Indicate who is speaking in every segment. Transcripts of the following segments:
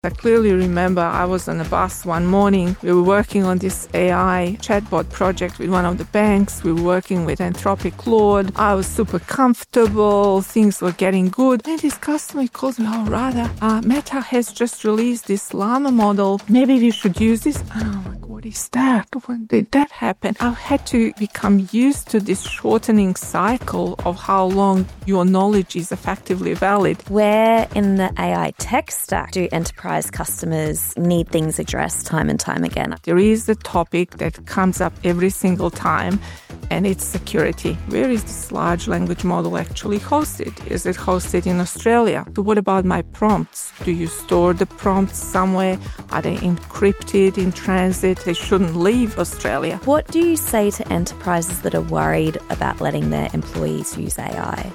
Speaker 1: I clearly remember I was on a bus one morning. We were working on this AI chatbot project with one of the banks. We were working with Anthropic Claude. I was super comfortable. Things were getting good. And this customer calls me, Meta has just released this Llama model. Maybe we should use this. And I'm like, what is that? When did that happen? I had to become used to this shortening cycle of how long your knowledge is effectively valid.
Speaker 2: Where in the AI tech stack do enterprise customers need things addressed time and time again?
Speaker 1: There is a topic that comes up every single time, and it's security. Where is this large language model actually hosted? Is it hosted in Australia? So what about my prompts? Do you store the prompts somewhere? Are they encrypted in transit? They shouldn't leave Australia.
Speaker 2: What do you say to enterprises that are worried about letting their employees use AI?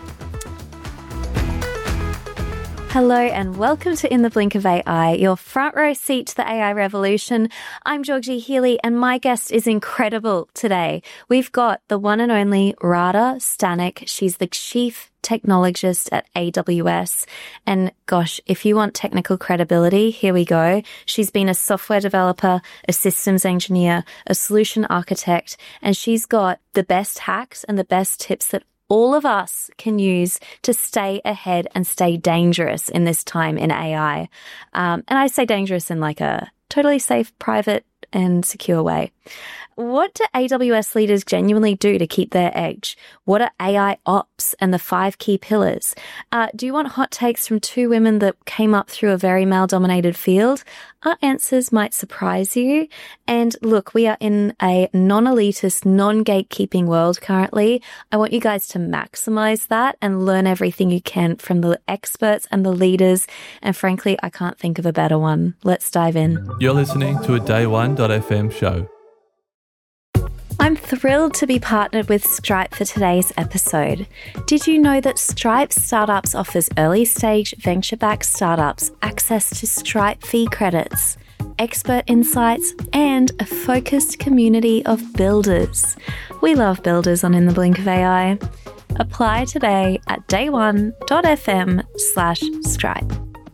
Speaker 2: Hello and welcome to In the Blink of AI, your front row seat to the AI revolution. I'm Georgie Healy and my guest is incredible today. We've got the one and only Rada Stanek. She's the Chief Technologist at AWS. And gosh, if you want technical credibility, here we go. She's been a software developer, a systems engineer, a solution architect, and she's got the best hacks and the best tips that all of us can use to stay ahead and stay dangerous in this time in AI. And I say dangerous in like a totally safe, private and secure way. What do AWS leaders genuinely do to keep their edge? What are AI ops and the 5 key pillars? Do you want hot takes from 2 women that came up through a very male-dominated field? Our answers might surprise you. And look, we are in a non-elitist, non-gatekeeping world currently. I want you guys to maximize that and learn everything you can from the experts and the leaders. And frankly, I can't think of a better one. Let's dive in.
Speaker 3: You're listening to a Day1.fm show.
Speaker 2: I'm thrilled to be partnered with Stripe for today's episode. Did you know that Stripe Startups offers early-stage venture-backed startups access to Stripe fee credits, expert insights, and a focused community of builders? We love builders on In the Blink of AI. Apply today at day1.fm/Stripe.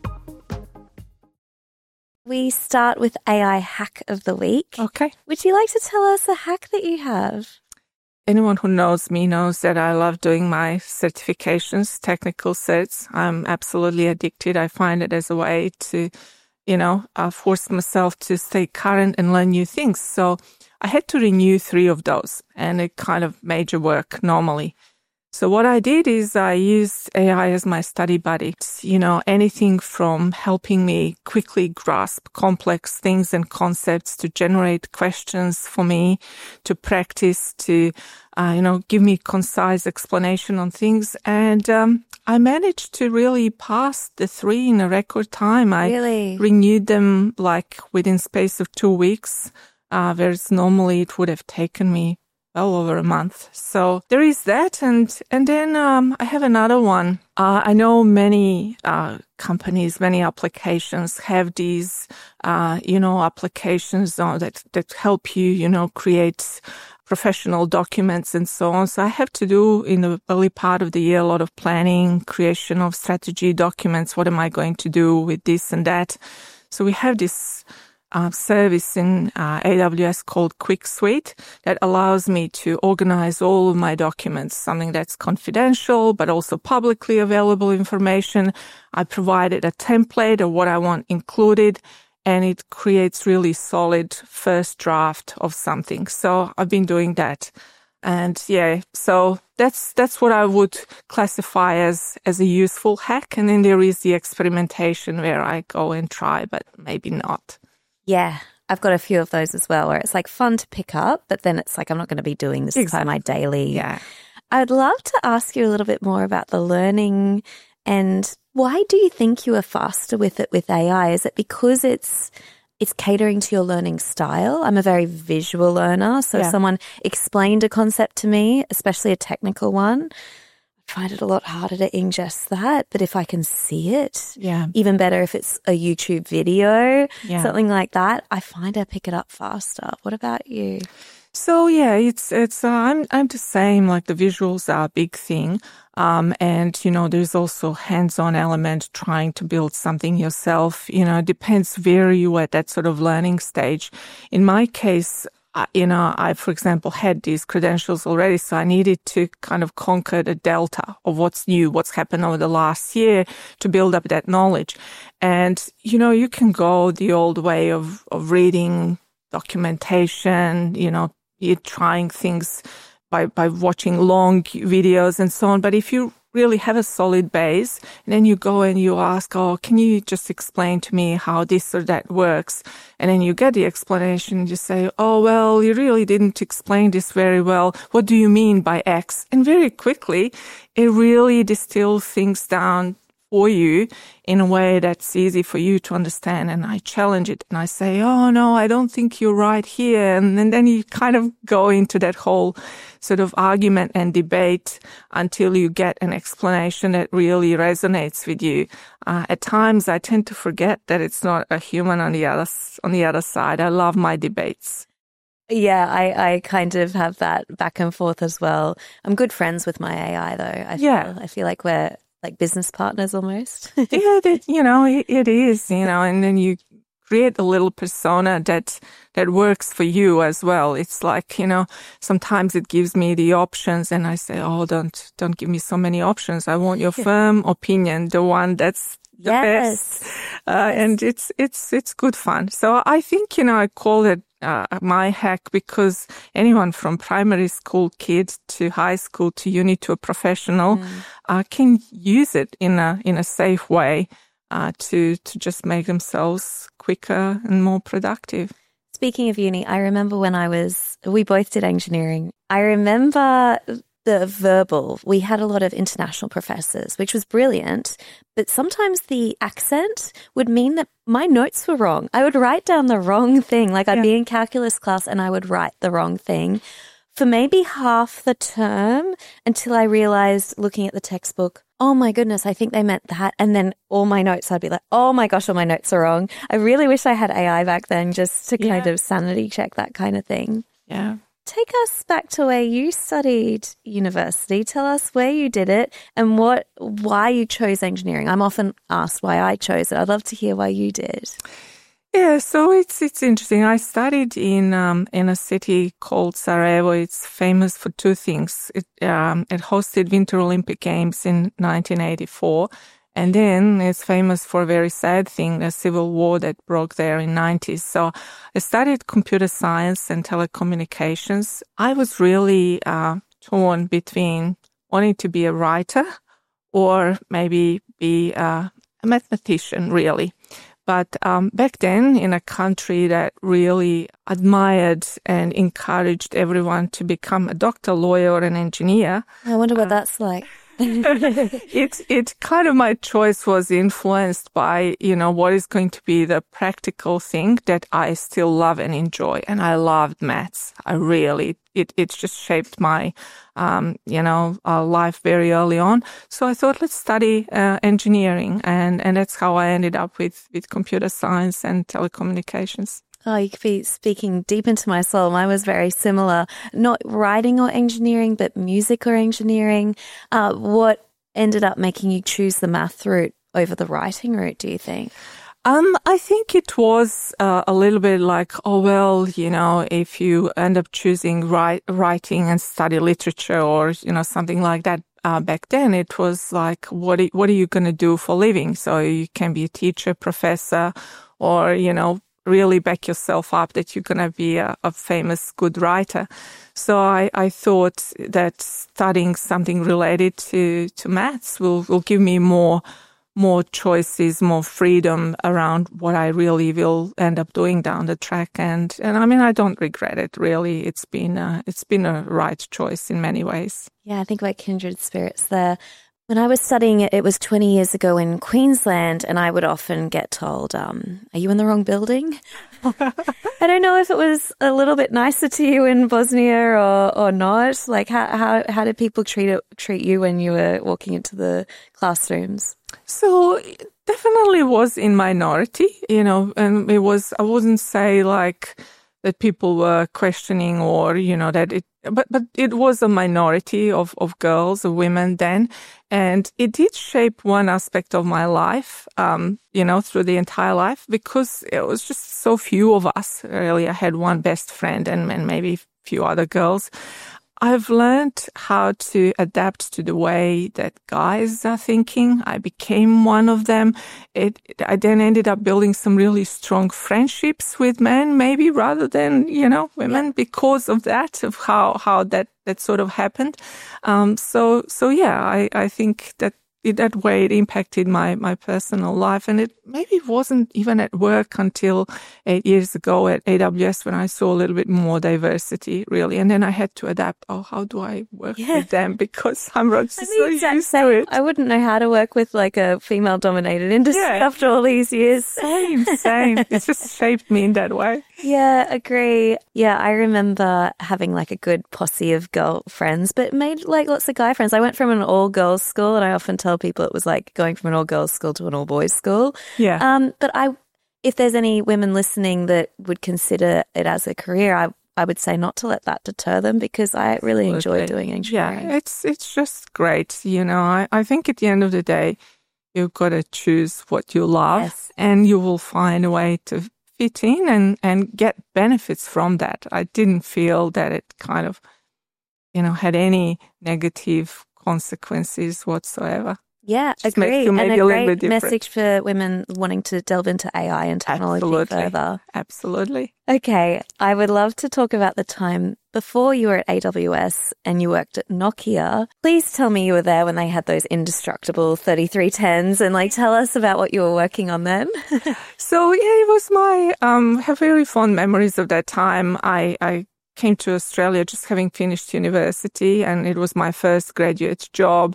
Speaker 2: We start with AI hack of the week.
Speaker 1: Okay.
Speaker 2: Would you like to tell us a hack that you have?
Speaker 1: Anyone who knows me knows that I love doing my certifications, technical certs. I'm absolutely addicted. I find it as a way to, force myself to stay current and learn new things. So I had to renew 3 of those, and it kind of major work normally. So what I did is I used AI as my study buddy. Anything from helping me quickly grasp complex things and concepts to generate questions for me, to practice, to, give me concise explanation on things. And I managed to really pass the 3 in a record time. I renewed them like within space of 2 weeks, whereas normally it would have taken me well over a month. So there is that. And then I have another one. I know many companies, many applications have these, applications that help you, create professional documents and so on. So I have to do in the early part of the year a lot of planning, creation of strategy documents. What am I going to do with this and that? So we have this service in AWS called Quick Suite that allows me to organize all of my documents, something that's confidential but also publicly available information. I provided a template of what I want included, and it creates really solid first draft of something. So I've been doing that. And so that's what I would classify as a useful hack. And then there is the experimentation where I go and try, but maybe not.
Speaker 2: Yeah, I've got a few of those as well, where it's like fun to pick up, but then it's like, I'm not going to be doing this by my daily.
Speaker 1: Yeah.
Speaker 2: I'd love to ask you a little bit more about the learning, and why do you think you are faster with it with AI? Is it because it's catering to your learning style? I'm a very visual learner. So if someone explained a concept to me, especially a technical one, I find it a lot harder to ingest that. But if I can see it, even better if it's a YouTube video, something like that, I find I pick it up faster. What about you?
Speaker 1: So yeah, I'm the same. Like the visuals are a big thing, and there's also hands-on element trying to build something yourself. It depends where you are at that sort of learning stage. In my case, I, for example, had these credentials already, so I needed to kind of conquer the delta of what's new, what's happened over the last year to build up that knowledge. And, you can go the old way of reading documentation, you're trying things by watching long videos and so on. But if you really have a solid base, and then you go and you ask, can you just explain to me how this or that works? And then you get the explanation and you say, well, you really didn't explain this very well. What do you mean by X? And very quickly, it really distills things down for you in a way that's easy for you to understand. And I challenge it and I say, no, I don't think you're right here. And then you kind of go into that whole sort of argument and debate until you get an explanation that really resonates with you. At times I tend to forget that it's not a human on the other side. I love my debates.
Speaker 2: Yeah, I kind of have that back and forth as well. I'm good friends with my AI though. I feel like we're like business partners almost.
Speaker 1: Yeah, it is, and then you create a little persona that works for you as well. It's like, sometimes it gives me the options and I say, don't give me so many options. I want your firm opinion, the one that's the best. And it's good fun. So I think, I call it my hack because anyone from primary school kid to high school to uni to a professional can use it in a safe way to just make themselves quicker and more productive.
Speaker 2: Speaking of uni, I remember when we both did engineering. I remember the verbal, we had a lot of international professors, which was brilliant, but sometimes the accent would mean that my notes were wrong. I would write down the wrong thing. Like I'd be in calculus class and I would write the wrong thing for maybe half the term until I realized looking at the textbook, oh my goodness, I think they meant that. And then all my notes, I'd be like, oh my gosh, all my notes are wrong. I really wish I had AI back then just to kind of sanity check that kind of thing.
Speaker 1: Yeah.
Speaker 2: Take us back to where you studied university. Tell us where you did it and why you chose engineering. I'm often asked why I chose it. I'd love to hear why you did.
Speaker 1: Yeah, so it's interesting. I studied in a city called Sarajevo. It's famous for two things. It hosted Winter Olympic Games in 1984. And then it's famous for a very sad thing, the civil war that broke there in the 90s. So I studied computer science and telecommunications. I was really torn between wanting to be a writer or maybe be a mathematician, really. But back then, in a country that really admired and encouraged everyone to become a doctor, lawyer, or an engineer.
Speaker 2: I wonder what that's like.
Speaker 1: It kind of, my choice was influenced by, what is going to be the practical thing that I still love and enjoy. And I loved maths. It just shaped my, life very early on. So I thought, let's study engineering. And that's how I ended up with computer science and telecommunications.
Speaker 2: Oh, you could be speaking deep into my soul. Mine was very similar. Not writing or engineering, but music or engineering. What ended up making you choose the math route over the writing route, do you think?
Speaker 1: I think it was a little bit like, if you end up choosing writing and study literature or, something like that. Back then, it was like, what are you going to do for a living? So you can be a teacher, professor, or, really back yourself up that you're going to be a famous, good writer. So I thought that studying something related to maths will give me more choices, more freedom around what I really will end up doing down the track. And I mean, I don't regret it, really. It's been a right choice in many ways.
Speaker 2: Yeah, I think we're kindred spirits there. When I was studying it was 20 years ago in Queensland, and I would often get told, are you in the wrong building? I don't know if it was a little bit nicer to you in Bosnia or not. Like, how did people treat you when you were walking into the classrooms?
Speaker 1: So it definitely was in minority, and it was, I wouldn't say like that people were questioning, or, that but it was a minority of girls, of women then. And it did shape one aspect of my life, through the entire life, because it was just so few of us. Really, I had one best friend and maybe a few other girls. I've learned how to adapt to the way that guys are thinking. I became one of them. I then ended up building some really strong friendships with men, maybe rather than, women, because of that, of how that sort of happened. I think that way it impacted my personal life. And it maybe wasn't even at work until 8 years ago at AWS, when I saw a little bit more diversity, really. And then I had to adapt. Oh, how do I work with them? Because I'm just so used to it.
Speaker 2: I wouldn't know how to work with like a female-dominated industry after all these years.
Speaker 1: Same. It's just shaped me in that way.
Speaker 2: Yeah, agree. Yeah, I remember having like a good posse of girl friends, but made like lots of guy friends. I went from an all-girls school, and I often tell people it was like going from an all-girls school to an all-boys school.
Speaker 1: Yeah.
Speaker 2: But if there's any women listening that would consider it as a career, I would say not to let that deter them, because I really enjoy doing engineering.
Speaker 1: Yeah, it's just great. I think at the end of the day, you've got to choose what you love, and you will find a way to fit in and get benefits from that. I didn't feel that it kind of, had any negative consequences whatsoever.
Speaker 2: Yeah,
Speaker 1: just
Speaker 2: agree.
Speaker 1: Makes you maybe
Speaker 2: and a
Speaker 1: little bit
Speaker 2: great
Speaker 1: different.
Speaker 2: message for women wanting to delve into AI and technology further.
Speaker 1: Absolutely.
Speaker 2: Okay, I would love to talk about the time before you were at AWS and you worked at Nokia. Please tell me you were there when they had those indestructible 3310s, and tell us about what you were working on then.
Speaker 1: So it was have very fond memories of that time. I came to Australia just having finished university, and it was my first graduate job.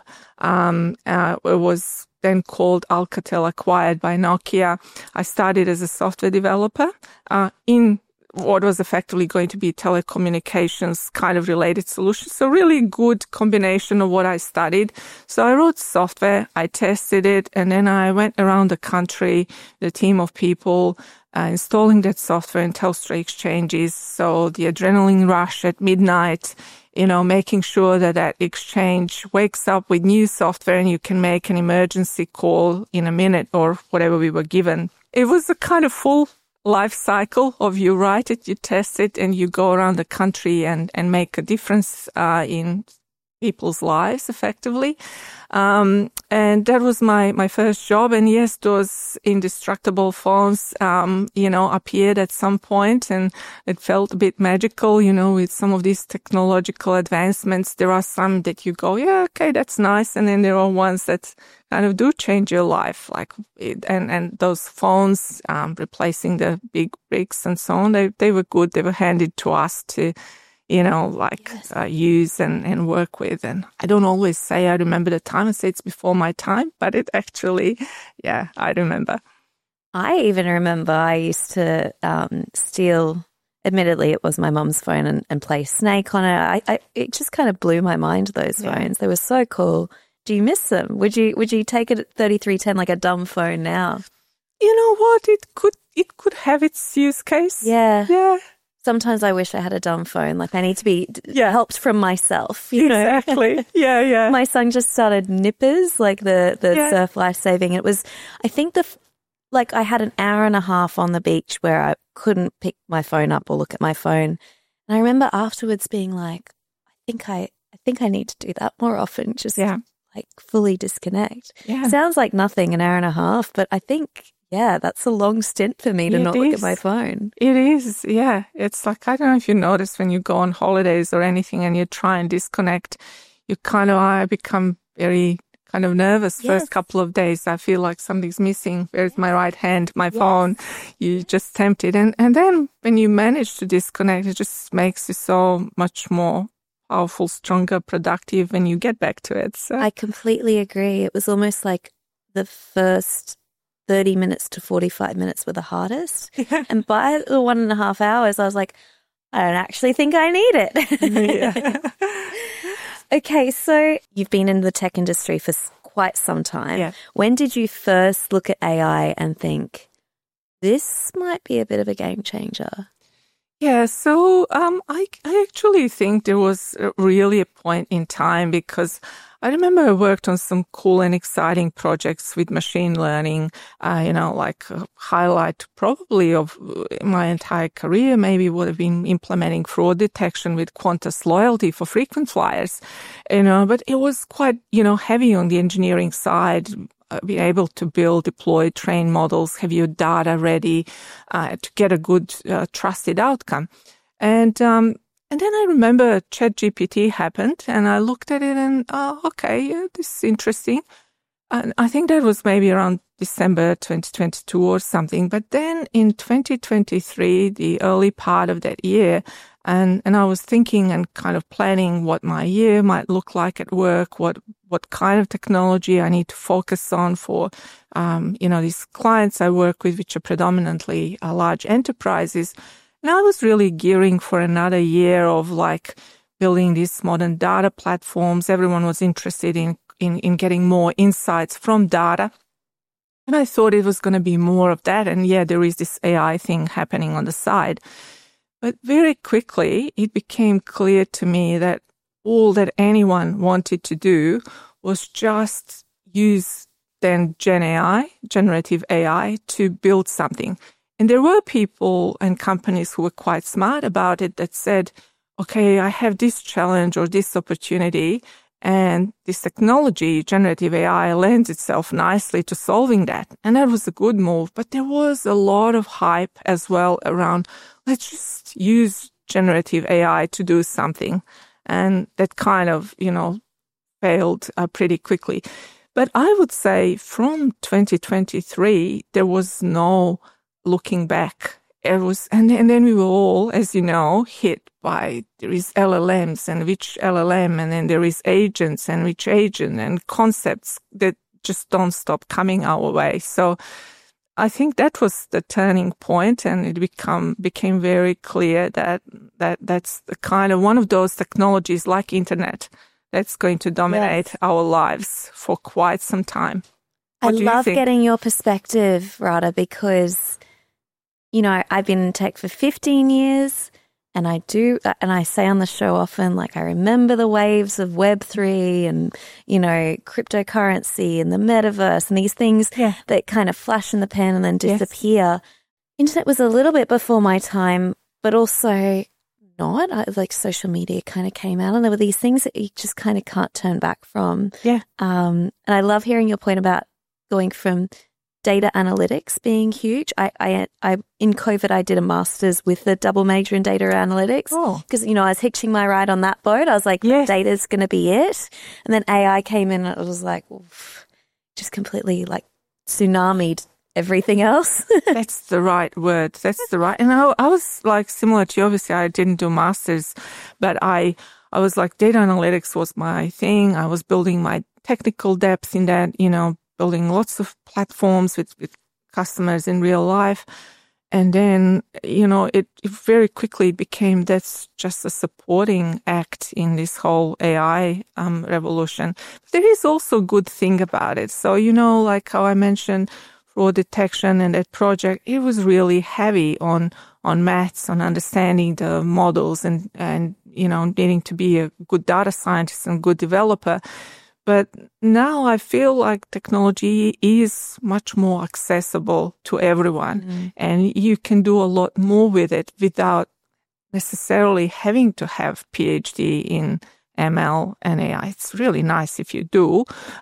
Speaker 1: It was then called Alcatel, acquired by Nokia. I started as a software developer in what was effectively going to be telecommunications kind of related solutions. So really good combination of what I studied. So I wrote software, I tested it, and then I went around the country, the team of people, installing that software in Telstra exchanges. So the adrenaline rush at midnight, making sure that exchange wakes up with new software and you can make an emergency call in a minute or whatever we were given. It was a kind of full life cycle of you write it, you test it, and you go around the country and make a difference in people's lives effectively. And that was my first job. And yes, those indestructible phones, appeared at some point, and it felt a bit magical, with some of these technological advancements. There are some that you go, yeah, okay, that's nice. And then there are ones that kind of do change your life, and those phones, replacing the big bricks and so on, they were good. They were handed to us to, use and work with. And I don't always say I remember the time. I say it's before my time, but it actually, I remember.
Speaker 2: I even remember I used to steal, admittedly it was my mum's phone, and play Snake on it. It just kind of blew my mind, those phones. They were so cool. Do you miss them? Would you take it at 3310 like a dumb phone now?
Speaker 1: You know what? It could have its use case.
Speaker 2: Yeah. Sometimes I wish I had a dumb phone. I need to be helped from myself.
Speaker 1: Exactly. Yeah.
Speaker 2: My son just started Nippers, the Surf Lifesaving. It was, I think I had an hour and a half on the beach where I couldn't pick my phone up or look at my phone. And I remember afterwards being like, I think I need to do that more often. Just fully disconnect.
Speaker 1: Yeah.
Speaker 2: Sounds like nothing, an hour and a half, but I think, that's a long stint for me to not look at my phone.
Speaker 1: It is, yeah. It's I don't know if you notice when you go on holidays or anything and you try and disconnect, I become very kind of nervous first couple of days. I feel like something's missing. Where's my right hand, my phone? You're just tempted. And then when you manage to disconnect, it just makes you so much more powerful, stronger, productive when you get back to it. So
Speaker 2: I completely agree. It was almost like the first 30 minutes to 45 minutes were the hardest. Yeah. And by the 1.5 hours, I was like, I don't actually think I need it. Okay, so you've been in the tech industry for quite some time.
Speaker 1: Yeah.
Speaker 2: When did you first look at AI and think, this might be a bit of a game changer?
Speaker 1: Yeah, so I actually think there was really a point in time because I remember I worked on some cool and exciting projects with machine learning, like a highlight probably of my entire career maybe would have been implementing fraud detection with Qantas Loyalty for frequent flyers, but it was quite, heavy on the engineering side. Be able to build, deploy, train models, have your data ready to get a good, trusted outcome. And then I remember ChatGPT happened, and I looked at it and, okay, yeah, this is interesting. And I think that was maybe around December 2022 or something. But then in 2023, the early part of that year, and I was thinking and kind of planning what my year might look like at work, what kind of technology I need to focus on for, these clients I work with, which are predominantly large enterprises. And I was really gearing for another year of like building these modern data platforms. Everyone was interested in getting more insights from data. And I thought it was going to be more of that. And yeah, there is this AI thing happening on the side. But very quickly, it became clear to me that all that anyone wanted to do was just use then Gen AI, generative AI, to build something. And there were people and companies who were quite smart about it that said, okay, I have this challenge or this opportunity, and this technology, generative AI, lends itself nicely to solving that. And that was a good move. But there was a lot of hype as well around, let's just use generative AI to do something. And that kind of, failed pretty quickly. But I would say from 2023, there was no looking back. It was, and then we were all, as you know, hit by there is LLMs and which LLM, and then there is agents and which agent, and concepts that just don't stop coming our way. So I think that was the turning point, and it became very clear that that's the kind of one of those technologies like internet that's going to dominate our lives for quite some time.
Speaker 2: I love getting your perspective, Radha, because I've been in tech for 15 years, and I say on the show often, like, I remember the waves of Web3 and, cryptocurrency and the metaverse and these things that kind of flash in the pan and then disappear. Yes. Internet was a little bit before my time, but also not. Like, social media kind of came out, and there were these things that you just kind of can't turn back from. Yeah. And I love hearing your point about going from data analytics being huge. I in COVID, I did a master's with a double major in data analytics because, I was hitching my ride on that boat. I was like, data's going to be it. And then AI came in and it was like, just completely like tsunamied everything else.
Speaker 1: That's the right word. That's the right. And I was like similar to you. Obviously, I didn't do masters, but I was like, data analytics was my thing. I was building my technical depth in that, building lots of platforms with customers in real life. And then, it very quickly became that's just a supporting act in this whole AI revolution. But there is also a good thing about it. So, like how I mentioned fraud detection and that project, it was really heavy on maths, on understanding the models and needing to be a good data scientist and good developer. But now I feel like technology is much more accessible to everyone, and you can do a lot more with it without necessarily having to have PhD in ML and AI. It's really nice if you do,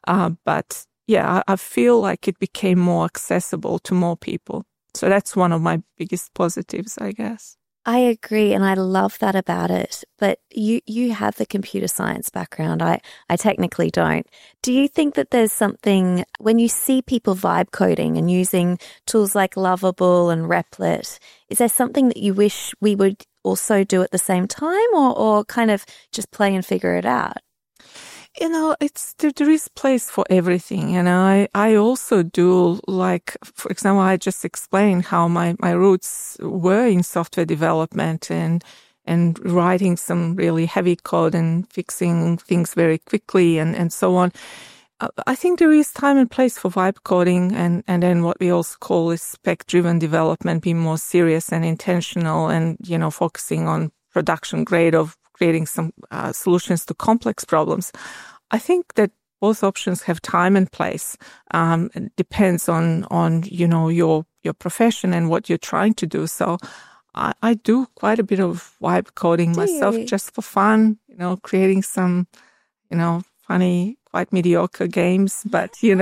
Speaker 1: but yeah, I feel like it became more accessible to more people. So that's one of my biggest positives, I guess.
Speaker 2: I agree, and I love that about it. But you have the computer science background. I technically don't. Do you think that there's something, when you see people vibe coding and using tools like Lovable and Replit, is there something that you wish we would also do at the same time, or kind of just play and figure it out?
Speaker 1: There is place for everything. I also do, like, for example, I just explained how my roots were in software development and writing some really heavy code and fixing things very quickly and so on. I think there is time and place for vibe coding and then what we also call is spec-driven development, being more serious and intentional and, focusing on production grade of creating some solutions to complex problems. I think that both options have time and place. It depends on your profession and what you're trying to do. So I do quite a bit of vibe coding myself just for fun, creating some, funny, quite mediocre games, but,
Speaker 2: Hey.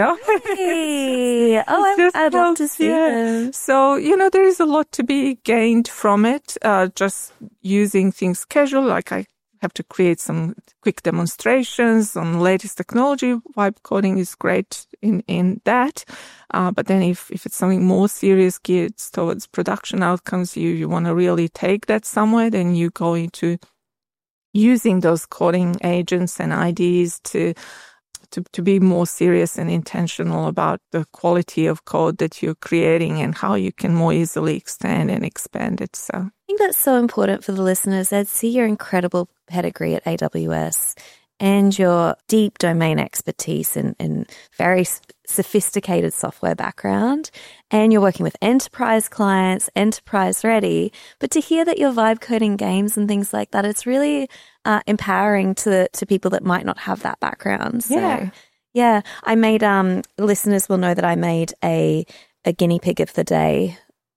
Speaker 2: I'd love to see them.
Speaker 1: So, there is a lot to be gained from it, just using things casual, like I have to create some quick demonstrations on the latest technology. Vibe coding is great in that. But then if it's something more serious geared towards production outcomes, you want to really take that somewhere, then you go into using those coding agents and IDs to be more serious and intentional about the quality of code that you're creating and how you can more easily extend and expand it. So
Speaker 2: I think that's so important for the listeners. They'd see your incredible pedigree at AWS and your deep domain expertise and very sophisticated software background. And you're working with enterprise clients, enterprise ready. But to hear that you're vibe coding games and things like that, it's really empowering to people that might not have that background. So, yeah, I made, listeners will know that I made a guinea pig of the day.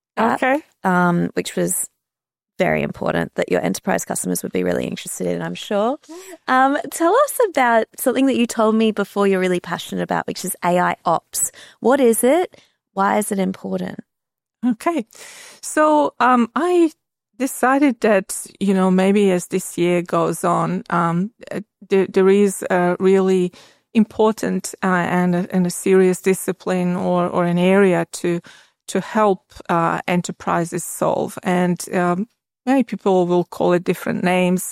Speaker 2: Which was very important that your enterprise customers would be really interested in, I'm sure. Tell us about something that you told me before you're really passionate about, which is AI Ops. What is it? Why is it important?
Speaker 1: Okay. So I decided that, maybe as this year goes on, there is a really important and a serious discipline or an area to help enterprises solve. And many people will call it different names.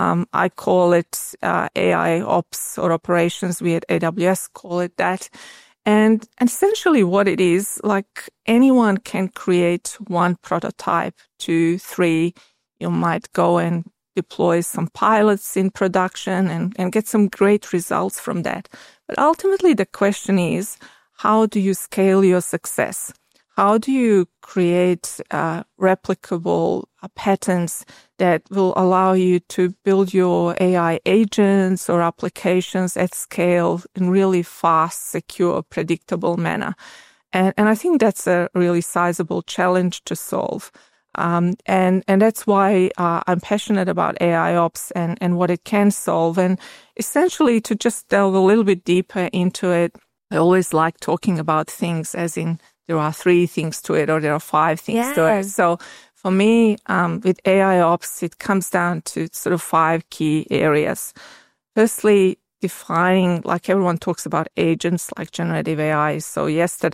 Speaker 1: I call it AI ops or operations. We at AWS call it that. And essentially what it is, like anyone can create one prototype, 2, 3. You might go and deploy some pilots in production and get some great results from that. But ultimately the question is, how do you scale your success? How do you create replicable patterns that will allow you to build your AI agents or applications at scale in really fast, secure, predictable manner? And I think that's a really sizable challenge to solve. And that's why I'm passionate about AI Ops and what it can solve. And essentially, to just delve a little bit deeper into it, I always like talking about things as in there are 3 things to it or there are 5 things to it. So for me, with AI Ops, it comes down to sort of 5 key areas. Firstly, defining, like everyone talks about agents like generative AI. So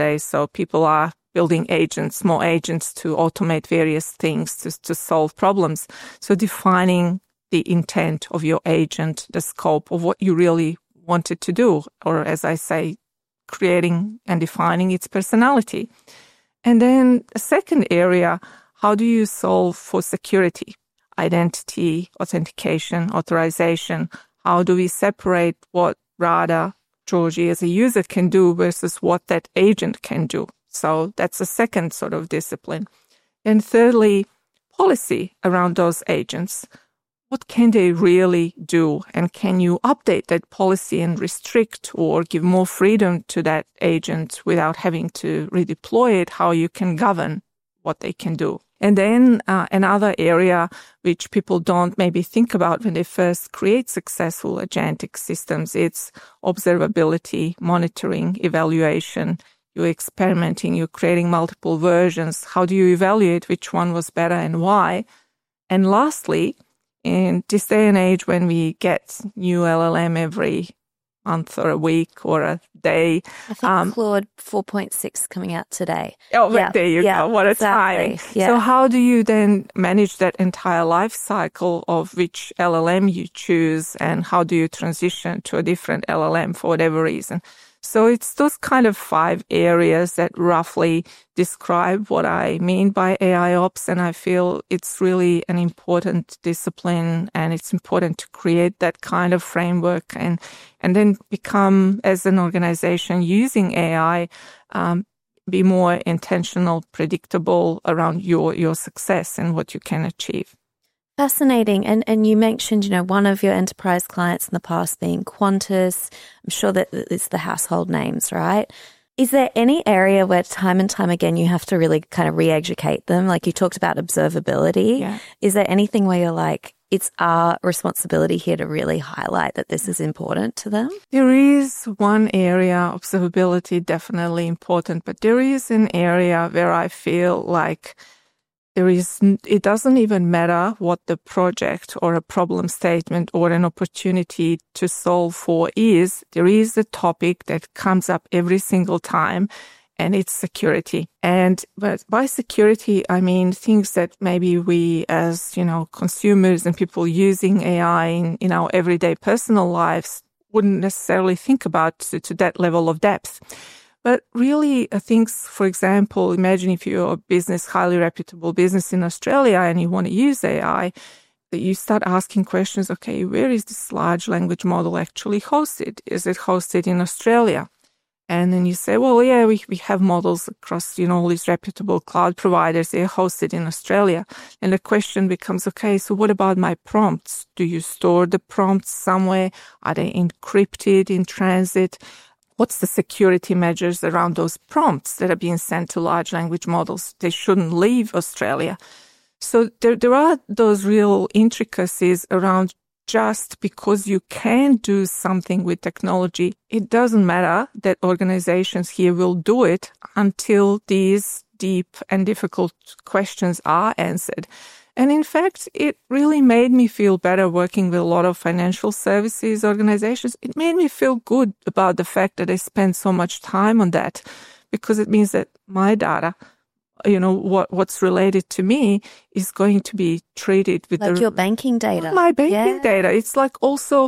Speaker 1: people are building agents, more agents to automate various things to solve problems. So defining the intent of your agent, the scope of what you really want it to do, or as I say, creating and defining its personality. And then the second area, how do you solve for security, identity, authentication, authorization? How do we separate what Radha, Georgie as a user can do versus what that agent can do? So that's the second sort of discipline. And thirdly, policy around those agents. What can they really do? And can you update that policy and restrict or give more freedom to that agent without having to redeploy it, how you can govern what they can do? And then another area which people don't maybe think about when they first create successful agentic systems, it's observability, monitoring, evaluation. You're experimenting, you're creating multiple versions. How do you evaluate which one was better and why? And lastly, in this day and age when we get new LLM every month or a week or a day.
Speaker 2: I think Claude 4.6 coming out today.
Speaker 1: Oh, there you go. What a time.
Speaker 2: Yeah.
Speaker 1: So how do you then manage that entire life cycle of which LLM you choose and how do you transition to a different LLM for whatever reason? So it's those kind of 5 areas that roughly describe what I mean by AI ops. And I feel it's really an important discipline, and it's important to create that kind of framework and then become, as an organization using AI, be more intentional, predictable around your success and what you can achieve.
Speaker 2: Fascinating. And you mentioned, one of your enterprise clients in the past being Qantas. I'm sure that it's the household names, right? Is there any area where time and time again you have to really kind of re-educate them? Like you talked about observability.
Speaker 1: Yeah.
Speaker 2: Is there anything where you're like, it's our responsibility here to really highlight that this is important to them?
Speaker 1: There is one area, observability, definitely important, but there is an area where I feel like it doesn't even matter what the project or a problem statement or an opportunity to solve for is. There is a topic that comes up every single time, and it's security. But by security, I mean things that maybe we as, consumers and people using AI in our everyday personal lives wouldn't necessarily think about to that level of depth. But really, things, for example, imagine if you're a business, highly reputable business in Australia and you want to use AI, that you start asking questions, okay, where is this large language model actually hosted? Is it hosted in Australia? And then you say, well, yeah, we have models across, all these reputable cloud providers. They're hosted in Australia. And the question becomes, okay, so what about my prompts? Do you store the prompts somewhere? Are they encrypted in transit? What's the security measures around those prompts that are being sent to large language models? They shouldn't leave Australia. So there are those real intricacies around just because you can do something with technology. It doesn't matter that organizations here will do it until these deep and difficult questions are answered. And in fact, it really made me feel better working with a lot of financial services organizations. It made me feel good about the fact that I spend so much time on that, because it means that my data, what's related to me is going to be treated with
Speaker 2: your banking data.
Speaker 1: My banking data. It's like also,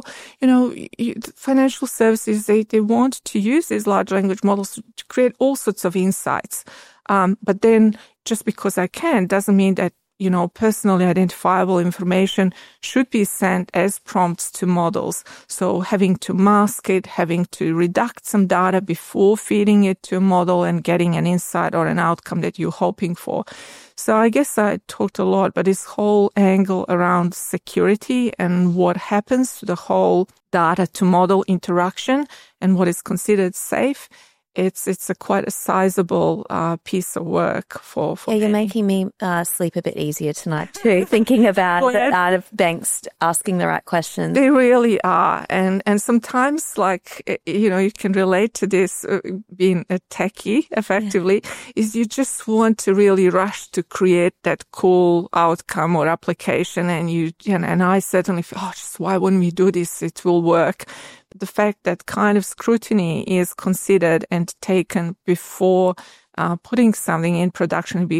Speaker 1: financial services, they want to use these large language models to create all sorts of insights. But then just because I can doesn't mean that personally identifiable information should be sent as prompts to models. So having to mask it, having to redact some data before feeding it to a model and getting an insight or an outcome that you're hoping for. So I guess I talked a lot, but this whole angle around security and what happens to the whole data to model interaction and what is considered safe, it's quite a sizable piece of work for
Speaker 2: Yeah, you're making me sleep a bit easier tonight too, thinking about the art of banks asking the right questions.
Speaker 1: They really are. And sometimes, you can relate to this, being a techie, effectively, is you just want to really rush to create that cool outcome or application. And I certainly feel, just why wouldn't we do this? It will work. The fact that kind of scrutiny is considered and taken before putting something in production, to be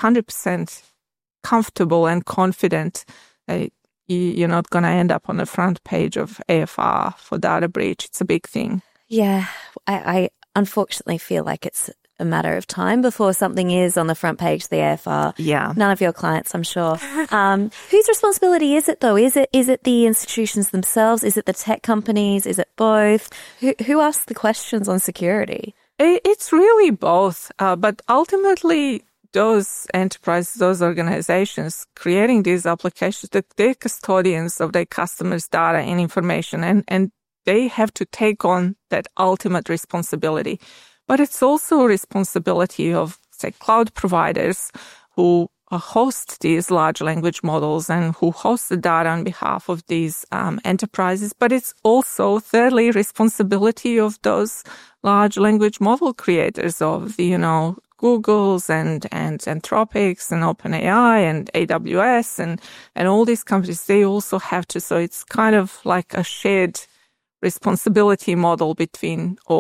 Speaker 1: 100% comfortable and confident that you're not going to end up on the front page of AFR for data breach. It's a big thing.
Speaker 2: Yeah, I unfortunately feel like it's a matter of time before something is on the front page of the AFR.
Speaker 1: Yeah.
Speaker 2: None of your clients, I'm sure. Whose responsibility is it though? Is it the institutions themselves? Is it the tech companies? Is it both? Who asks the questions on security?
Speaker 1: It's really both. But ultimately, those enterprises, those organizations creating these applications, they're custodians of their customers' data and information, and they have to take on that ultimate responsibility. But it's also a responsibility of, say, cloud providers who host these large language models and who host the data on behalf of these enterprises. But it's also, thirdly, responsibility of those large language model creators of the, Googles and Anthropics and OpenAI and AWS and all these companies. They also have to. So it's kind of like a shared responsibility model between all.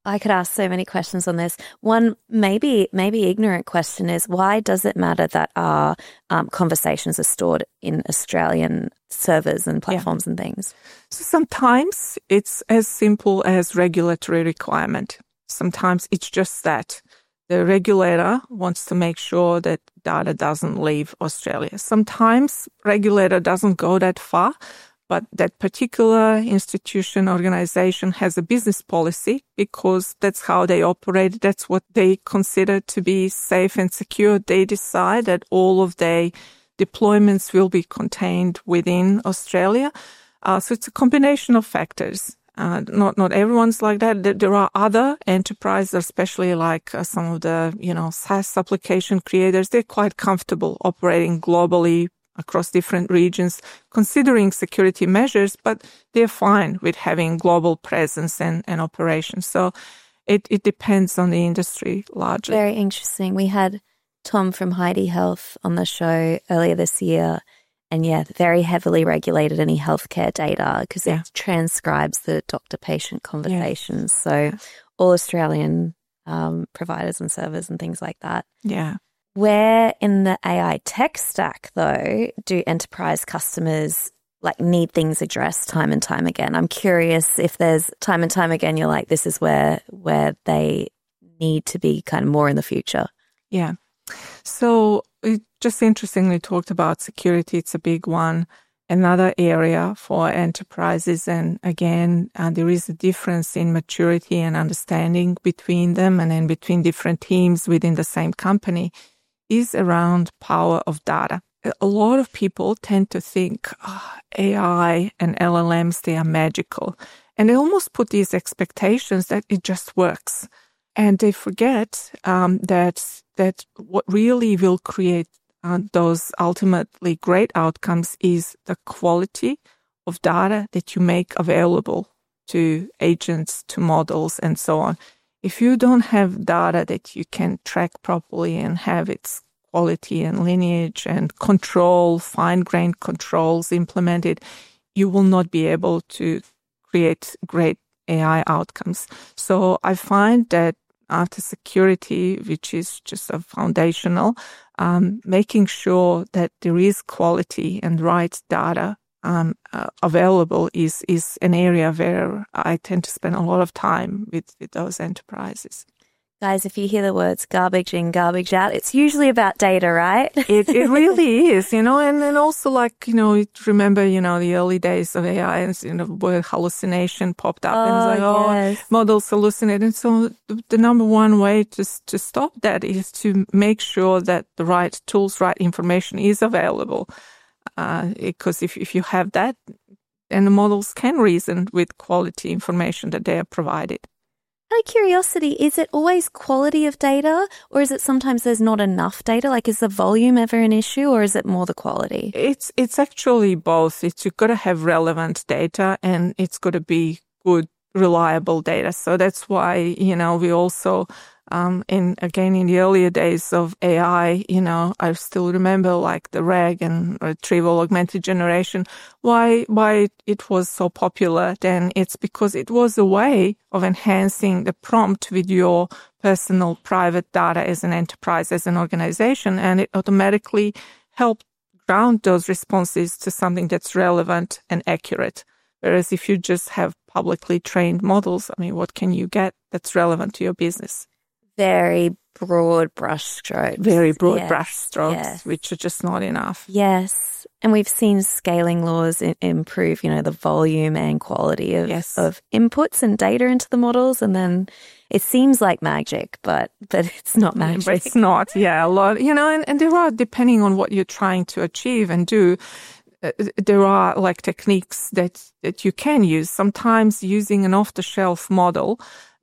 Speaker 2: I could ask so many questions on this. One maybe ignorant question is, why does it matter that our conversations are stored in Australian servers and platforms and things?
Speaker 1: So sometimes it's as simple as regulatory requirement. Sometimes it's just that the regulator wants to make sure that data doesn't leave Australia. Sometimes regulator doesn't go that far, but that particular institution, organization has a business policy because that's how they operate. That's what they consider to be safe and secure. They decide that all of their deployments will be contained within Australia. So it's a combination of factors. Not everyone's like that. There are other enterprises, especially like some of the, SaaS application creators. They're quite comfortable operating globally across different regions, considering security measures, but they're fine with having global presence and operations. So it depends on the industry largely.
Speaker 2: Very interesting. We had Tom from Heidi Health on the show earlier this year. And very heavily regulated any healthcare data because it transcribes the doctor-patient conversations. So all Australian providers and servers and things like that.
Speaker 1: Yeah.
Speaker 2: Where in the AI tech stack, though, do enterprise customers need things addressed time and time again? I'm curious if there's time and time again you're like, this is where they need to be kind of more in the future.
Speaker 1: Yeah. So it just interestingly talked about security. It's a big one. Another area for enterprises, and again, there is a difference in maturity and understanding between them and then between different teams within the same company, is around power of data. A lot of people tend to think AI and LLMs, they are magical. And they almost put these expectations that it just works. And they forget that what really will create those ultimately great outcomes is the quality of data that you make available to agents, to models, and so on. If you don't have data that you can track properly and have its quality and lineage and control, fine-grained controls implemented, you will not be able to create great AI outcomes. So I find that after security, which is just a foundational, making sure that there is quality and right data available is an area where I tend to spend a lot of time with those enterprises.
Speaker 2: Guys, if you hear the words garbage in, garbage out, it's usually about data, right?
Speaker 1: It really is, and then also remember, the early days of AI and, the word hallucination popped up and it's like, models hallucinate. And so the number one way to stop that is to make sure that the right tools, right information is available. Because if you have that, then the models can reason with quality information that they are provided.
Speaker 2: Out of curiosity, is it always quality of data, or is it sometimes there's not enough data? Like, is the volume ever an issue, or is it more the quality?
Speaker 1: It's actually both. You've got to have relevant data, and it's got to be good, reliable data. So that's why, we also, in the earlier days of AI, I still remember the RAG and retrieval augmented generation. Why it was so popular then? It's because it was a way of enhancing the prompt with your personal private data as an enterprise, as an organization, and it automatically helped ground those responses to something that's relevant and accurate. Whereas if you just have publicly trained models, what can you get that's relevant to your business?
Speaker 2: Very broad brushstrokes.
Speaker 1: Very broad brushstrokes, which are just not enough.
Speaker 2: Yes. And we've seen scaling laws improve, the volume and quality of inputs and data into the models. And then it seems like magic, but it's not magic.
Speaker 1: But it's not, a lot, and there are, depending on what you're trying to achieve and do, there are techniques that you can use. Sometimes using an off-the-shelf model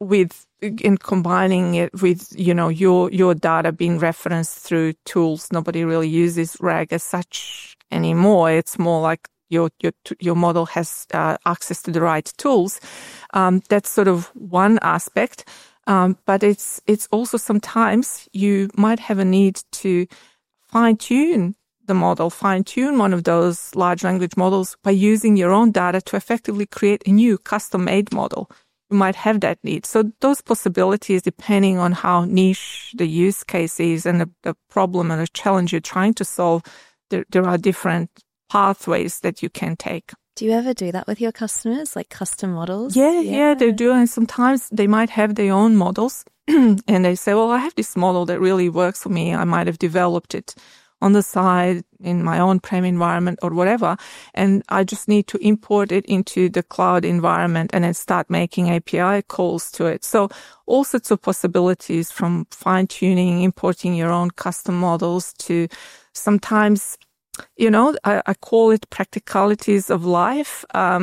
Speaker 1: in combining it with, your data being referenced through tools. Nobody really uses RAG as such anymore. It's more like your model has access to the right tools. That's sort of one aspect. But it's also sometimes you might have a need to fine-tune the model, fine-tune one of those large language models by using your own data to effectively create a new custom-made model. you might have that need. So those possibilities, depending on how niche the use case is and the problem and the challenge you're trying to solve, there are different pathways that you can take.
Speaker 2: Do you ever do that with your customers, like custom models?
Speaker 1: Yeah, they do. And sometimes they might have their own models and they say, well, I have this model that really works for me. I might have developed it on the side in my on-prem environment or whatever. And I just need to import it into the cloud environment and then start making API calls to it. So all sorts of possibilities, from fine-tuning, importing your own custom models, to sometimes, I call it practicalities of life,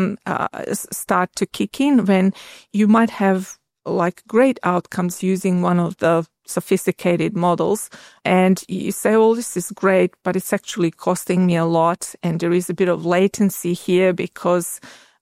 Speaker 1: start to kick in when you might have like great outcomes using one of the sophisticated models, and you say, well, this is great, but it's actually costing me a lot, and there is a bit of latency here because,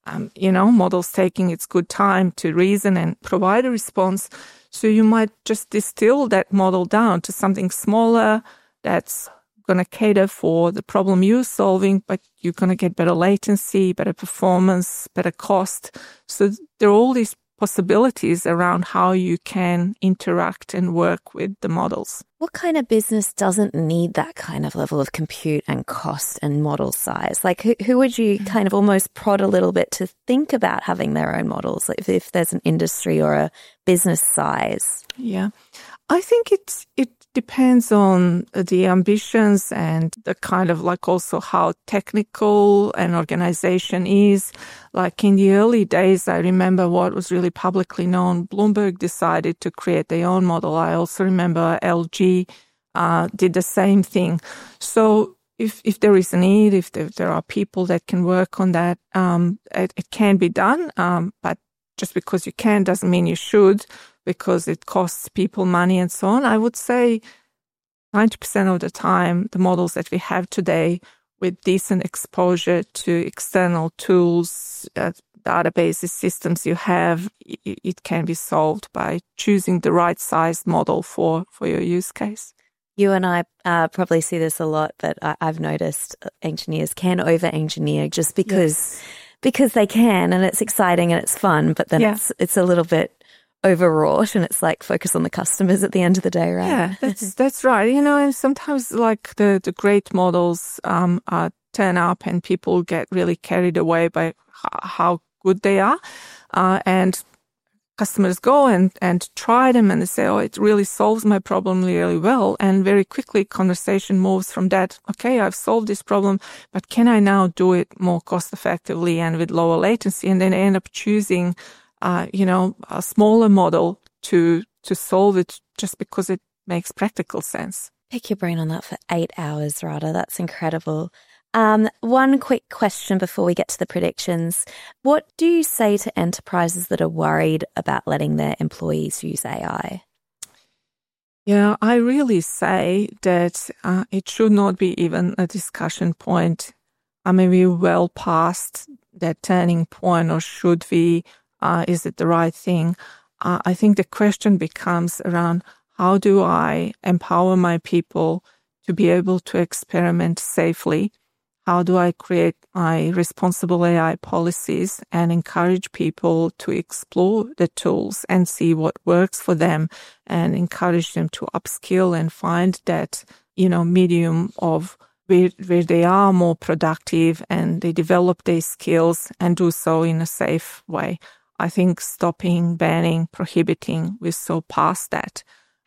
Speaker 1: models taking its good time to reason and provide a response. So you might just distill that model down to something smaller that's going to cater for the problem you're solving, but you're going to get better latency, better performance, better cost. So there are all these possibilities around how you can interact and work with the models.
Speaker 2: What kind of business doesn't need that kind of level of compute and cost and model size? Like who would you kind of almost prod a little bit to think about having their own models, like if there's an industry or a business size?
Speaker 1: Yeah, I think it depends on the ambitions and the kind of like also how technical an organization is. Like in the early days, I remember what was really publicly known. Bloomberg decided to create their own model. I also remember LG did the same thing. So if there is a need, if there are people that can work on that, it can be done. But just because you can doesn't mean you should, because it costs people money and so on. I would say 90% of the time, the models that we have today with decent exposure to external tools, databases, systems you have, it can be solved by choosing the right sized model for your use case.
Speaker 2: You and I probably see this a lot, but I've noticed engineers can over-engineer just because they can, and it's exciting and it's fun, but then it's a little bit overwrought, and it's like focus on the customers at the end of the day, right?
Speaker 1: Yeah, that's right. And sometimes like the great models turn up and people get really carried away by how good they are, and customers go and try them and they say, oh, it really solves my problem really well. And very quickly conversation moves from that, okay, I've solved this problem, but can I now do it more cost effectively and with lower latency? And then end up choosing a smaller model to solve it just because it makes practical sense.
Speaker 2: Pick your brain on that for 8 hours, Radha. That's incredible. One quick question before we get to the predictions. What do you say to enterprises that are worried about letting their employees use AI?
Speaker 1: Yeah, I really say that it should not be even a discussion point. Maybe well past that turning point, or should we? Is it the right thing? I think the question becomes around, how do I empower my people to be able to experiment safely? How do I create my responsible AI policies and encourage people to explore the tools and see what works for them, and encourage them to upskill and find that, medium of where they are more productive and they develop their skills and do so in a safe way. I think stopping, banning, prohibiting, we're so past that.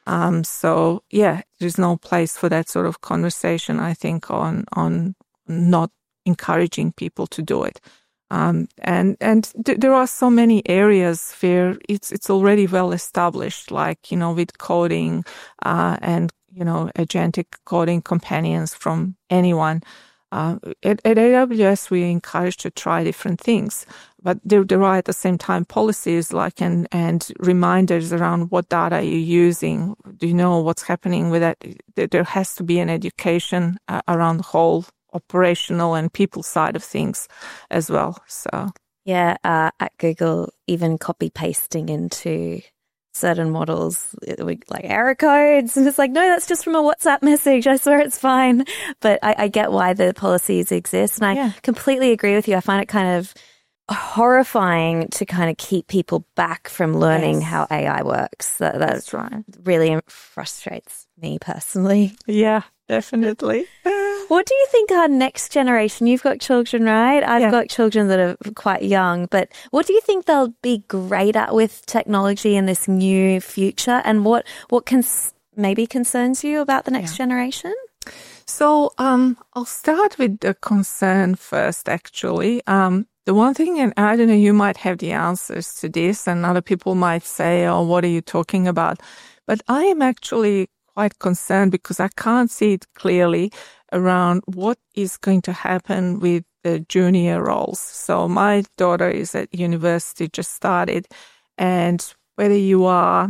Speaker 1: There's no place for that sort of conversation, I think, on not encouraging people to do it. There are so many areas where it's already well established, like, with coding, and, agentic coding companions from anyone. At AWS, we encourage to try different things, but there are at the same time policies and reminders around what data you're using. Do you know what's happening with that? There has to be an education around the whole operational and people side of things as well. So
Speaker 2: yeah, at Google, even copy pasting into certain models, like error codes, and it's like, no, that's just from a WhatsApp message. I swear it's fine. But I get why the policies exist, and I completely agree with you. I find it kind of horrifying to kind of keep people back from learning
Speaker 1: Yes.
Speaker 2: how AI works.
Speaker 1: That's right.
Speaker 2: really frustrates me personally.
Speaker 1: Yeah, definitely.
Speaker 2: What do you think our next generation, you've got children, right? I've
Speaker 1: Yeah.
Speaker 2: got children that are quite young, but what do you think they'll be great at with technology in this new future? And what maybe concerns you about the next generation?
Speaker 1: So I'll start with the concern first, actually. The one thing, and I don't know, you might have the answers to this, and other people might say, oh, what are you talking about? But I am actually quite concerned because I can't see it clearly around what is going to happen with the junior roles. So my daughter is at university, just started, and whether you are,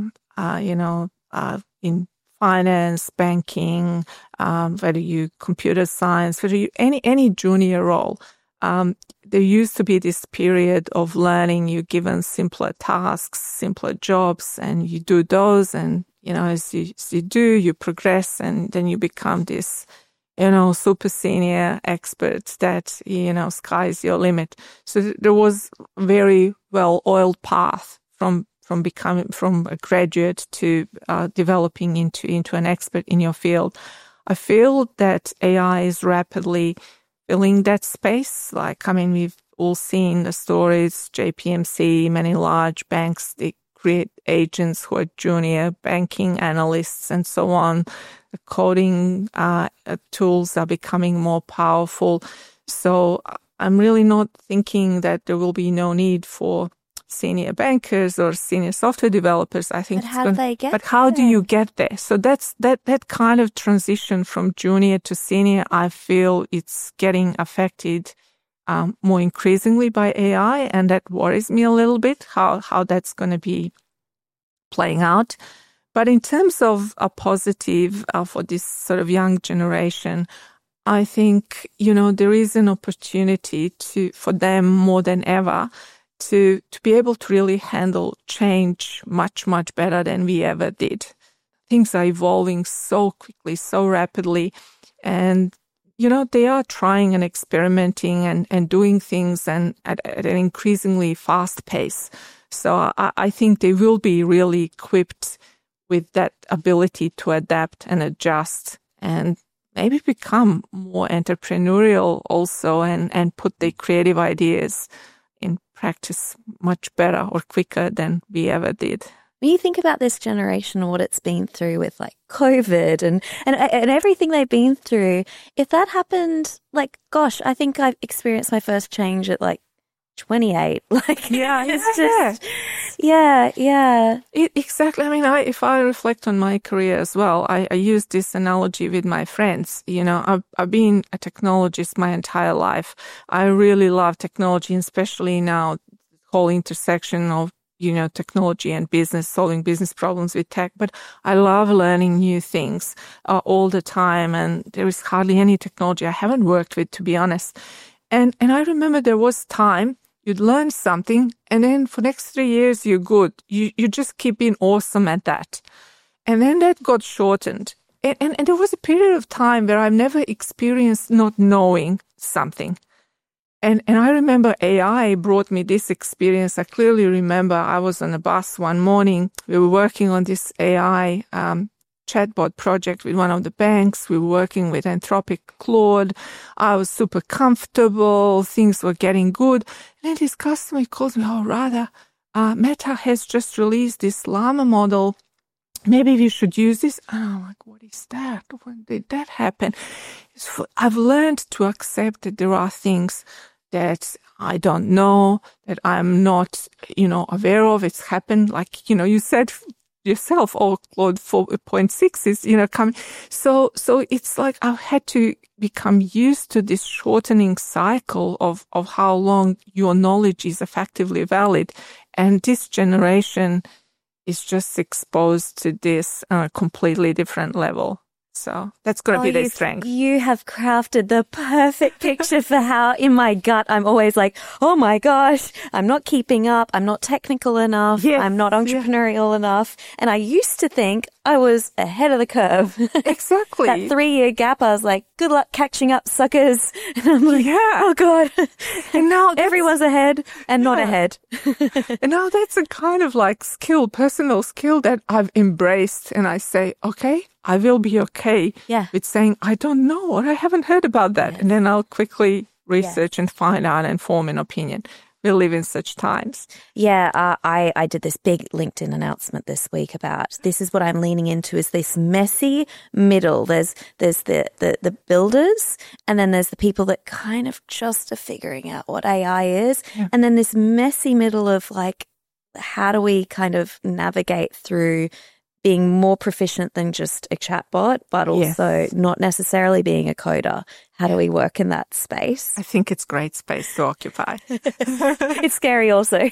Speaker 1: in finance, banking, whether you computer science, whether you any junior role, there used to be this period of learning. You're given simpler tasks, simpler jobs, and you do those. And, as you do, you progress, and then you become this, super senior expert that, sky's your limit. So there was a very well-oiled path from a graduate to developing into an expert in your field. I feel that AI is rapidly filling that space. We've all seen the stories, JPMC, many large banks, they create agents who are junior banking analysts and so on. The coding tools are becoming more powerful. So I'm really not thinking that there will be no need for senior bankers or senior software developers. I think. But how do you get there? So that's that kind of transition from junior to senior. I feel it's getting affected more increasingly by AI, and that worries me a little bit. How that's going to be playing out. But in terms of a positive for this sort of young generation, I think there is an opportunity for them more than ever to be able to really handle change much, much better than we ever did. Things are evolving so quickly, so rapidly. And, they are trying and experimenting and doing things and at an increasingly fast pace. So I think they will be really equipped with that ability to adapt and adjust and maybe become more entrepreneurial also and put their creative ideas in practice much better or quicker than we ever did.
Speaker 2: When you think about this generation, what it's been through with COVID and everything they've been through, if that happened, gosh, I think I've experienced my first change at 28.
Speaker 1: Exactly. I mean, if I reflect on my career as well, I use this analogy with my friends. I've been a technologist my entire life. I really love technology, especially now, whole intersection of, technology and business, solving business problems with tech. But I love learning new things all the time. And there is hardly any technology I haven't worked with, to be honest. And I remember there was time you'd learn something, and then for the next 3 years, you're good. You just keep being awesome at that. And then that got shortened. And there was a period of time where I've never experienced not knowing something. And I remember AI brought me this experience. I clearly remember I was on a bus one morning. We were working on this AI chatbot project with one of the banks. We were working with Anthropic Claude. I was super comfortable. Things were getting good. And then this customer calls me, Meta has just released this Llama model. Maybe we should use this. And I'm like, what is that? When did that happen? I've learned to accept that there are things that I don't know, that I'm not, aware of. It's happened, you said yourself, Claude 4.6 is, coming. So it's I've had to become used to this shortening cycle of how long your knowledge is effectively valid. And this generation is just exposed to this on a completely different level. So that's going to be their strength.
Speaker 2: You have crafted the perfect picture for how in my gut I'm always like, oh my gosh, I'm not keeping up. I'm not technical enough.
Speaker 1: Yes,
Speaker 2: I'm not entrepreneurial enough. And I used to think I was ahead of the curve.
Speaker 1: Exactly.
Speaker 2: That 3-year gap, I was like, good luck catching up, suckers. And I'm like, oh God.
Speaker 1: And now
Speaker 2: everyone's ahead and not ahead.
Speaker 1: And now that's a kind of like personal skill that I've embraced. And I say, okay, I will be okay with saying, I don't know, or I haven't heard about that. Yes. And then I'll quickly research and find out and form an opinion. We live in such times.
Speaker 2: Yeah, I did this big LinkedIn announcement this week about this is what I'm leaning into is this messy middle. There's the builders, and then there's the people that kind of just are figuring out what AI is. Yeah. And then this messy middle of like, how do we kind of navigate through being more proficient than just a chatbot, but also not necessarily being a coder? How do we work in that space?
Speaker 1: I think it's great space to occupy.
Speaker 2: It's scary also.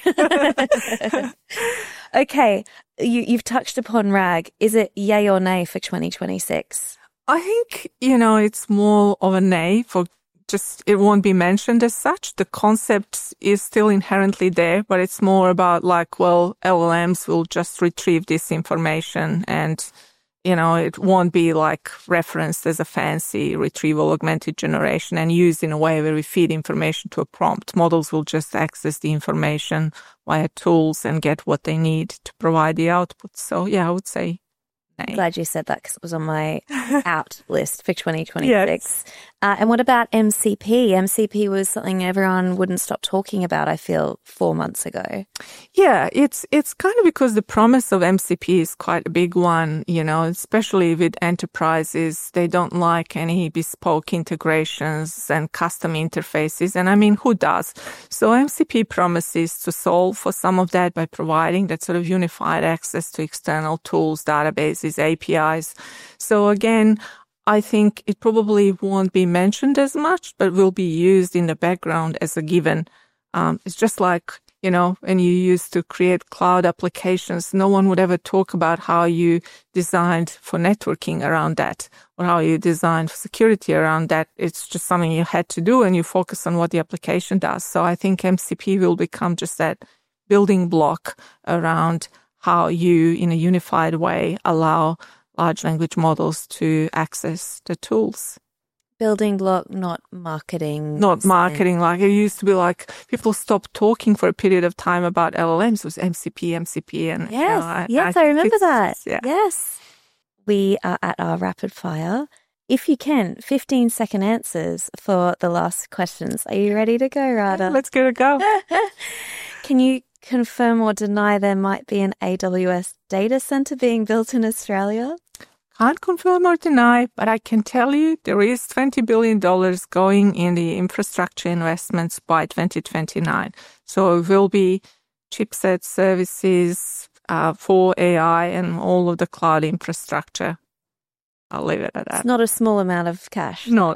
Speaker 2: Okay, you've touched upon RAG. Is it yay or nay for 2026?
Speaker 1: I think, it's more of a nay for it won't be mentioned as such. The concept is still inherently there, but it's more about like, well, LLMs will just retrieve this information and, it won't be like referenced as a fancy retrieval augmented generation and used in a way where we feed information to a prompt. Models will just access the information via tools and get what they need to provide the output. So yeah, I would say nay.
Speaker 2: Glad you said that because it was on my out list for 2026.
Speaker 1: Yes.
Speaker 2: And what about MCP? MCP was something everyone wouldn't stop talking about, I feel, 4 months ago.
Speaker 1: Yeah, it's kind of because the promise of MCP is quite a big one, especially with enterprises. They don't like any bespoke integrations and custom interfaces. And I mean, who does? So MCP promises to solve for some of that by providing that sort of unified access to external tools, databases, APIs. So again, I think it probably won't be mentioned as much, but will be used in the background as a given. It's just like, when you used to create cloud applications, no one would ever talk about how you designed for networking around that or how you designed for security around that. It's just something you had to do and you focus on what the application does. So I think MCP will become just that building block around how you, in a unified way, allow large language models to access the tools.
Speaker 2: Building block, not marketing.
Speaker 1: Not marketing. Like it used to be like people stopped talking for a period of time about LLMs. It was MCP. And
Speaker 2: yes, I remember that. Yeah. Yes. We are at our rapid fire. If you can, 15-second answers for the last questions. Are you ready to go, Radha?
Speaker 1: Let's give it a go.
Speaker 2: Can you confirm or deny there might be an AWS data center being built in Australia?
Speaker 1: Can't confirm or deny, but I can tell you there is $20 billion going in the infrastructure investments by 2029. So it will be chipset services for AI and all of the cloud infrastructure. I'll leave it at that.
Speaker 2: It's not a small amount of cash.
Speaker 1: Not.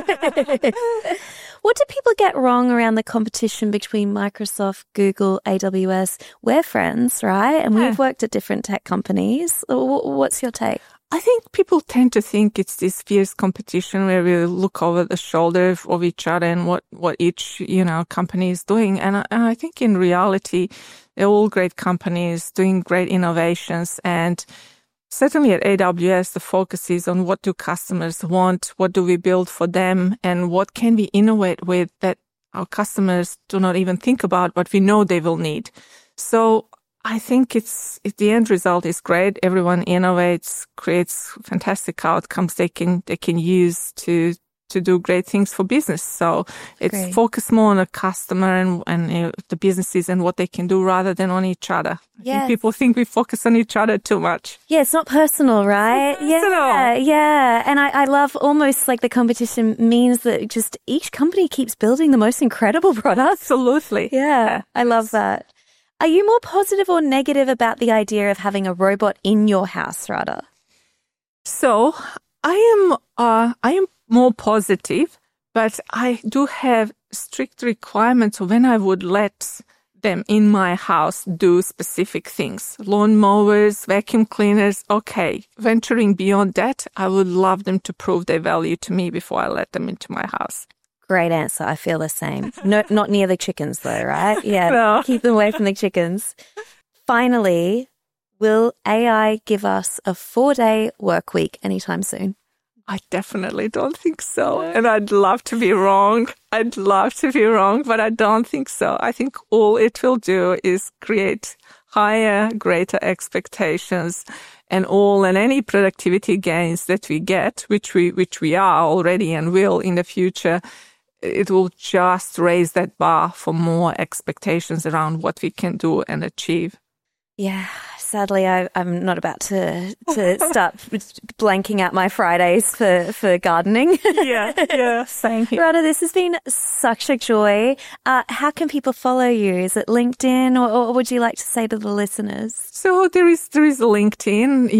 Speaker 2: What do people get wrong around the competition between Microsoft, Google, AWS? We're friends, right? And we've worked at different tech companies. What's your take?
Speaker 1: I think people tend to think it's this fierce competition where we look over the shoulder of each other and what each, company is doing. And I think in reality, they're all great companies doing great innovations. And certainly at AWS, the focus is on what do customers want, what do we build for them, and what can we innovate with that our customers do not even think about, but we know they will need. So I think the end result is great. Everyone innovates, creates fantastic outcomes they can use to do great things for business. So it's focused more on the customer and the businesses and what they can do rather than on each other. I think people think we focus on each other too much.
Speaker 2: Yeah, it's not personal, right? Yeah. And I love almost like the competition means that just each company keeps building the most incredible products.
Speaker 1: Absolutely.
Speaker 2: Yeah, I love that. Are you more positive or negative about the idea of having a robot in your house, Radha?
Speaker 1: So I am more positive, but I do have strict requirements of when I would let them in my house do specific things. Lawn mowers, vacuum cleaners, okay. Venturing beyond that, I would love them to prove their value to me before I let them into my house.
Speaker 2: Great answer. I feel the same. No, not near the chickens though, right? Yeah,
Speaker 1: No.
Speaker 2: Keep them away from the chickens. Finally, will AI give us a 4-day work week anytime soon?
Speaker 1: I definitely don't think so. And I'd love to be wrong. But I don't think so. I think all it will do is create higher, greater expectations, and any productivity gains that we get, which we are already and will in the future, it will just raise that bar for more expectations around what we can do and achieve.
Speaker 2: Yeah, sadly, I'm not about to start blanking out my Fridays for gardening.
Speaker 1: Yeah, same here.
Speaker 2: Radha, this has been such a joy. How can people follow you? Is it LinkedIn, or would you like to say to the listeners?
Speaker 1: So there is LinkedIn.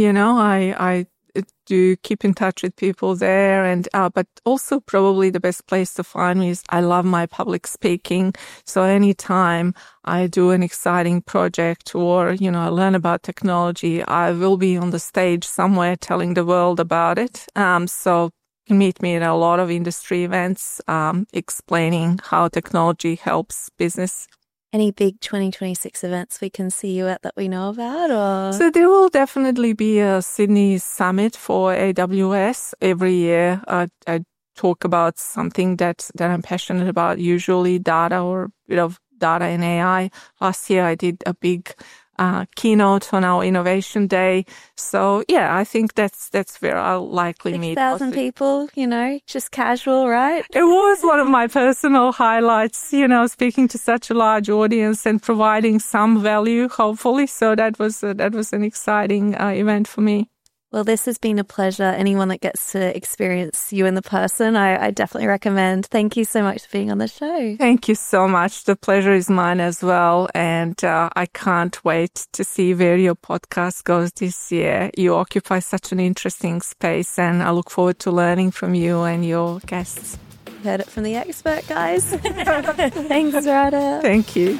Speaker 1: I do keep in touch with people there, and but also probably the best place to find me is I love my public speaking. So anytime I do an exciting project or I learn about technology, I will be on the stage somewhere telling the world about it. So you can meet me at a lot of industry events, explaining how technology helps business.
Speaker 2: Any big 2026 events we can see you at that we know about? Or
Speaker 1: So there will definitely be a Sydney summit for AWS. Every year I talk about something that I'm passionate about, usually data or a bit of data and AI. Last year I did a big keynote on our Innovation Day. So yeah, I think that's where I'll likely meet
Speaker 2: 6,000 people, just casual, right?
Speaker 1: It was one of my personal highlights, speaking to such a large audience and providing some value, hopefully. So that was an exciting event for me.
Speaker 2: Well, this has been a pleasure. Anyone that gets to experience you in the person, I definitely recommend. Thank you so much for being on the show.
Speaker 1: Thank you so much. The pleasure is mine as well. And I can't wait to see where your podcast goes this year. You occupy such an interesting space, and I look forward to learning from you and your guests.
Speaker 2: Heard it from the expert, guys. Thanks, Radha.
Speaker 1: Thank you.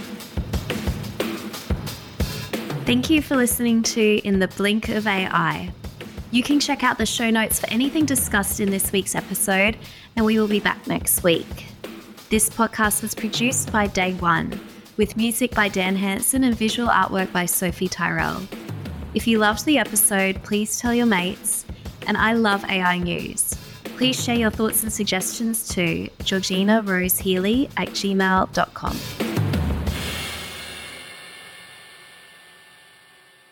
Speaker 2: Thank you for listening to In the Blink of AI. You can check out the show notes for anything discussed in this week's episode, and we will be back next week. This podcast was produced by Day One, with music by Dan Hansen and visual artwork by Sophie Tyrell. If you loved the episode, please tell your mates, and I love AI news. Please share your thoughts and suggestions to georginarosehealy@gmail.com.